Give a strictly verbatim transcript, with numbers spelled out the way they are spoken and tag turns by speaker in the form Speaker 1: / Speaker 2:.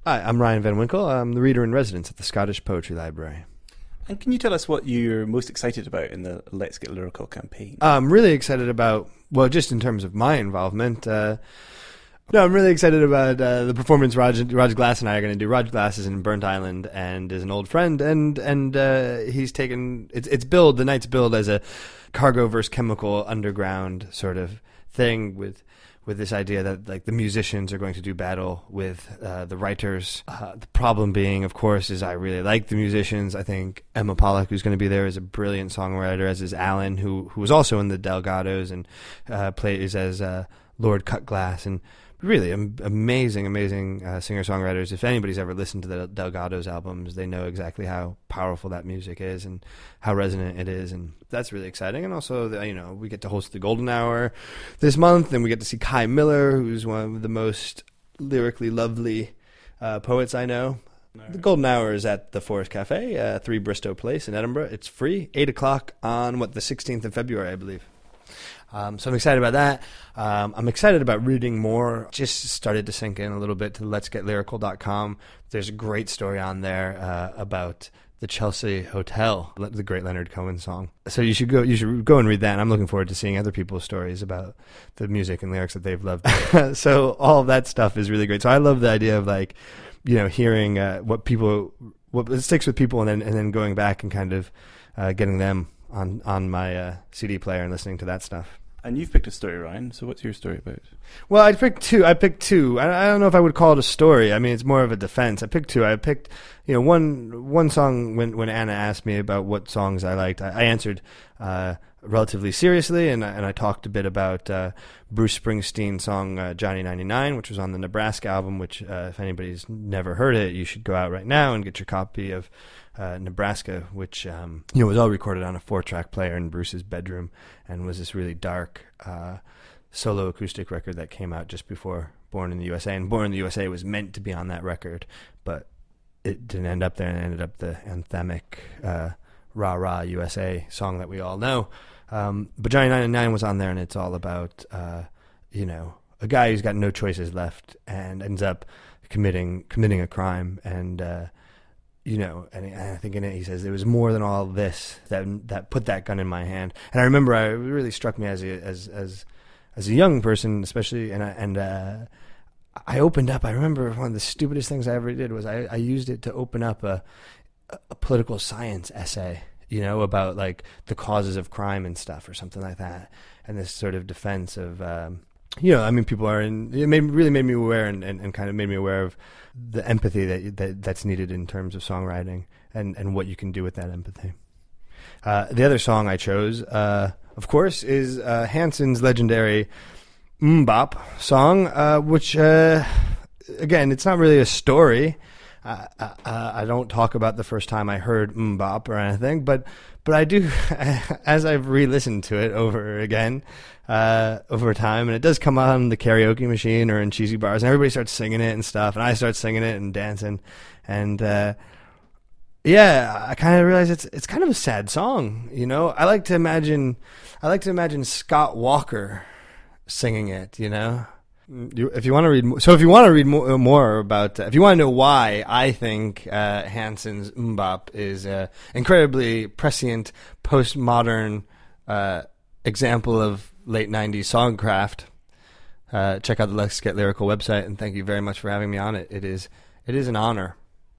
Speaker 1: Hi, I'm Ryan Van Winkle. I'm the reader in residence at the Scottish Poetry Library.
Speaker 2: And can you tell us what you're most excited about in the Let's Get Lyrical campaign?
Speaker 1: I'm really excited about, well, just in terms of my involvement, uh, no, I'm really excited about uh, the performance Raj, Raj Glass and I are going to do. Raj Glass is in Burnt Island and is an old friend, and and uh, he's taken, it's, it's billed, the night's billed as a cargo versus chemical underground sort of thing with with this idea that like the musicians are going to do battle with uh, the writers. Uh, the problem being, of course, is I really like the musicians. I think Emma Pollock, who's going to be there, is a brilliant songwriter, as is Alan, who who was also in the Delgados and uh, plays as uh, Lord Cutglass, and really am- amazing, amazing uh, singer-songwriters. If anybody's ever listened to the Delgados albums, they know exactly how powerful that music is and how resonant it is, and that's really exciting. And also, the, you know, we get to host the Golden Hour this month, and we get to see Kai Miller, who's one of the most lyrically lovely uh, poets I know. Right. The Golden Hour is at the Forest Cafe, uh, three Bristow Place in Edinburgh. It's free, eight o'clock on, what, the sixteenth of February, I believe. Um, so I'm excited about that. Um, I'm excited about reading more. Just started to sink in a little bit to lets get lyrical dot com. There's a great story on there uh, about the Chelsea Hotel, the great Leonard Cohen song. So you should go. You should go and read that. And I'm looking forward to seeing other people's stories about the music and lyrics that they've loved. So all of that stuff is really great. So I love the idea of like, you know, hearing uh, what people, what sticks with people, and then and then going back and kind of uh, getting them on on my uh, C D player and listening to that stuff.
Speaker 2: And you've picked a story, Ryan, so what's your story about?
Speaker 1: Well, I picked two. I picked two. I, I don't know if I would call it a story. I mean, it's more of a defense. I picked two. I picked, you know, one one song when, when Anna asked me about what songs I liked, I, I answered uh, relatively seriously, and, and I talked a bit about uh, Bruce Springsteen's song uh, Johnny ninety-nine, which was on the Nebraska album, which uh, if anybody's never heard it, you should go out right now and get your copy of Uh, Nebraska, which um, you know was all recorded on a four-track player in Bruce's bedroom, and was this really dark uh, solo acoustic record that came out just before Born in the U S A. And Born in the U S A was meant to be on that record, but it didn't end up there, and it ended up the anthemic uh, "Rah Rah U S A" song that we all know. Um, but Johnny ninety-nine was on there, and it's all about uh, you know a guy who's got no choices left and ends up committing committing a crime, and uh, you know, and I think in it he says there was more than all this that that put that gun in my hand. And I remember I, it really struck me as a as as as a young person, especially, and I, and uh, I opened up. I remember one of the stupidest things I ever did was I, I used it to open up a a political science essay, you know, about like the causes of crime and stuff or something like that, and this sort of defense of. Um, You know, I mean, people are in. It made, really made me aware, and, and, and kind of made me aware of the empathy that, that that's needed in terms of songwriting, and, and what you can do with that empathy. Uh, the other song I chose, uh, of course, is uh, Hanson's legendary "MMMBop" song, uh, which, uh, again, it's not really a story. Uh, uh, I don't talk about the first time I heard "MMMBop" or anything, but but I do, as I've re-listened to it over again. Uh, over time, and it does come on the karaoke machine or in cheesy bars, and everybody starts singing it and stuff, and I start singing it and dancing, and uh, yeah, I kind of realize it's it's kind of a sad song, you know. I like to imagine, I like to imagine Scott Walker singing it, you know. You, if you want to read, so if you want to read more, more about, uh, if you want to know why I think uh, Hanson's "MMMBop" is an incredibly prescient, postmodern uh, example of late nineties songcraft, uh, check out the Let's Get Lyrical website, and thank you very much for having me on it. It is, it is an honor.